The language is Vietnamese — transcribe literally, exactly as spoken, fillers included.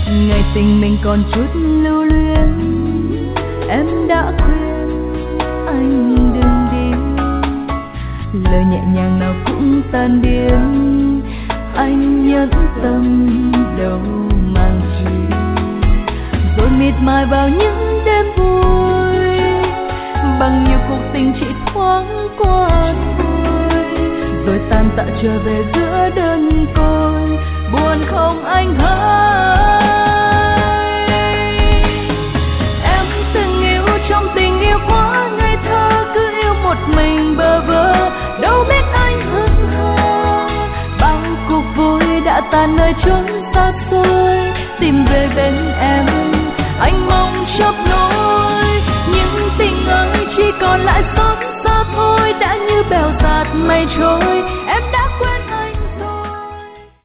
ngày tình mình còn chút lưu luyến, em đã khuyên anh đừng đi, lời nhẹ nhàng nào cũng tan biến, anh nhẫn tâm đâu mang chi, rồi miệt mài vào những đêm vui, bằng nhiều cuộc tình chỉ thoáng qua thôi, rồi tan tạ trở về giữa đơn côi, buồn không anh hỡi. Em từng yêu trong tình yêu quá ngây thơ, cứ yêu một mình bơ vơ, đâu biết anh hững hờ, bao cuộc vui đã tan nơi chốn xa xôi, tìm về bên em anh mong chớp nối, những tình ơi chỉ còn lại xót xa thôi, đã như bèo dạt mây trôi,